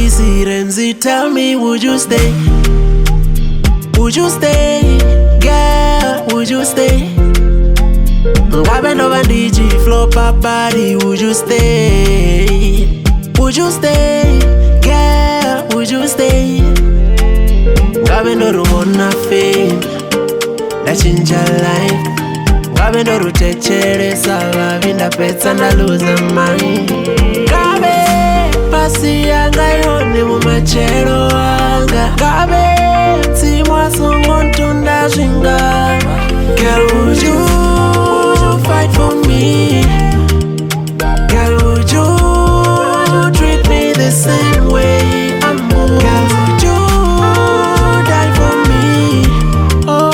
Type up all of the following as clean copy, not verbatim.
Sirenzi, tell me, would you stay? Would you stay? Girl, would you stay? Ngabe no bandiji flow pop body, would you stay? Would you stay? Girl, would you stay? Ngabe no rumona fame, that change your life. Ngabe no rutechere sala, vinda pets and I lose a mind. Ngabe pasi yanga yone mumachero anga. Ngabe timwa songo ntunda shinga. Girl, would you fight for me? Girl, would you treat me the same way I'm moving? Girl, would you die for me? Oh,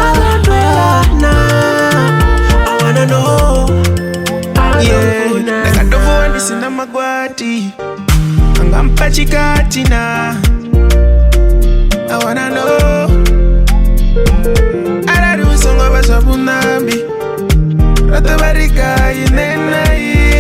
I wanna know. Yeah, nakadovo ndisina magwati angampa chikati na I wanna know. Araruso basabunambi Ratabarika inena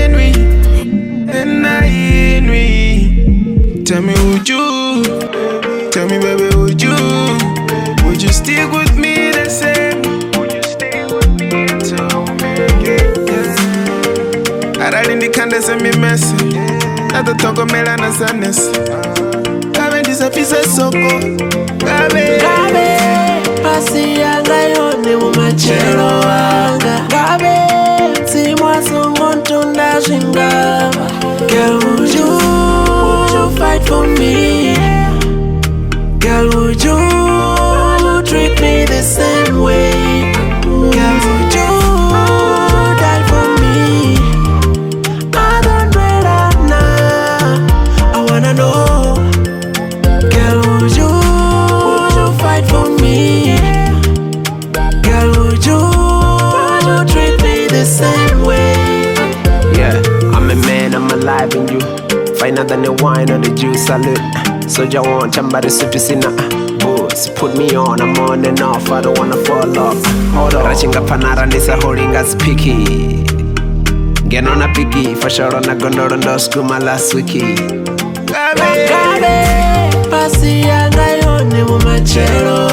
inwi. Tell me would you, tell me baby would you stick with me the same? Would you stay with me until we make it? Aralindi kanda se mi mess. Nato toko mela na sadness. Gabe disapisa soko. Gabe pasi yanga yone mumachero anga. Gabe timwa songo ntunda shinga. Girl, would you fight for me? Girl, would you treat me the same way? Girl, would you die for me? I don't really know. I wanna know. Girl, would you fight for me? Girl, would you treat me the same way? Yeah, I'm a man, I'm alive in you. Finer than the wine or the juice, salute. Soldier want somebody to see na. Boss, put me on, I'm on and off, I don't wanna fall off. Hold on, Rachinga Panara, Nisa holding us picky. Get on a picky, for sure on a gondor and screw my last wiki. Gabe, pasi yanga yone mumachero